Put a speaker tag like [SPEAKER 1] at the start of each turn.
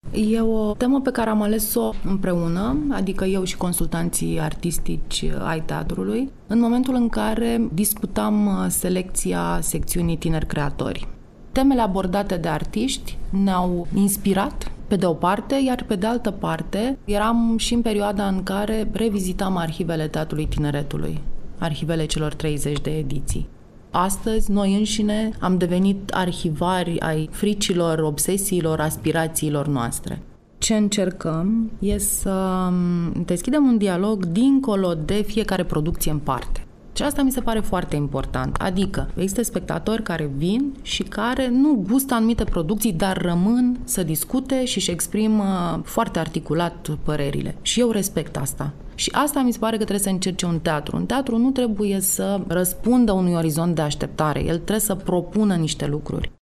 [SPEAKER 1] E o temă pe care am ales-o împreună, adică eu și consultanții artistici ai teatrului, în momentul în care discutam selecția secțiunii Tineri Creatori. Temele abordate de artiști ne-au inspirat, pe de o parte, iar pe de altă parte, eram și în perioada în care revizitam arhivele Teatrului Tineretului, arhivele celor 30 de ediții. Astăzi, noi înșine am devenit arhivari ai fricilor, obsesiilor, aspirațiilor noastre. Ce încercăm e să deschidem un dialog dincolo de fiecare producție în parte. Și asta mi se pare foarte important. Adică există spectatori care vin și care nu gustă anumite producții, dar rămân să discute și își exprimă foarte articulat părerile. Și eu respect asta. Și asta mi se pare că trebuie să încerce un teatru. Un teatru nu trebuie să răspundă unui orizont de așteptare. El trebuie să propună niște lucruri.